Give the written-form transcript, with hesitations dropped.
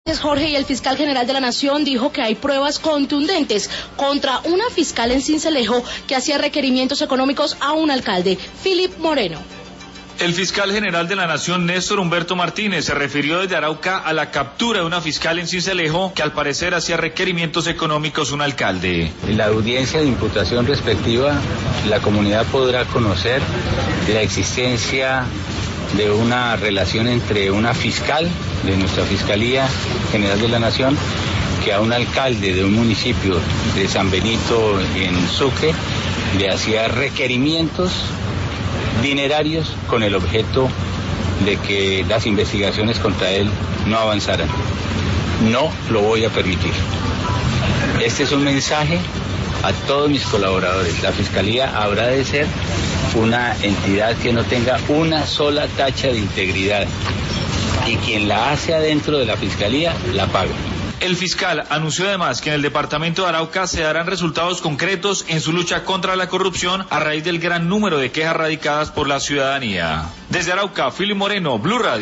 Jorge, y el fiscal general de la Nación dijo que hay pruebas contundentes contra una fiscal en Sincelejo que hacía requerimientos económicos a un alcalde, Philip Moreno. El fiscal general de la Nación, Néstor Humberto Martínez, se refirió desde Arauca a la captura de una fiscal en Sincelejo que al parecer hacía requerimientos económicos a un alcalde. En la audiencia de imputación respectiva, la comunidad podrá conocer la existencia de una relación entre una fiscal de nuestra Fiscalía General de la Nación que a un alcalde de un municipio de San Benito en Sucre le hacía requerimientos dinerarios con el objeto de que las investigaciones contra él no avanzaran. No lo voy a permitir. Este es un mensaje a todos mis colaboradores. La Fiscalía habrá de ser una entidad que no tenga una sola tacha de integridad, y quien la hace adentro de la Fiscalía la paga. El fiscal anunció además que en el departamento de Arauca se darán resultados concretos en su lucha contra la corrupción a raíz del gran número de quejas radicadas por la ciudadanía. Desde Arauca, Philip Moreno, Blue Radio.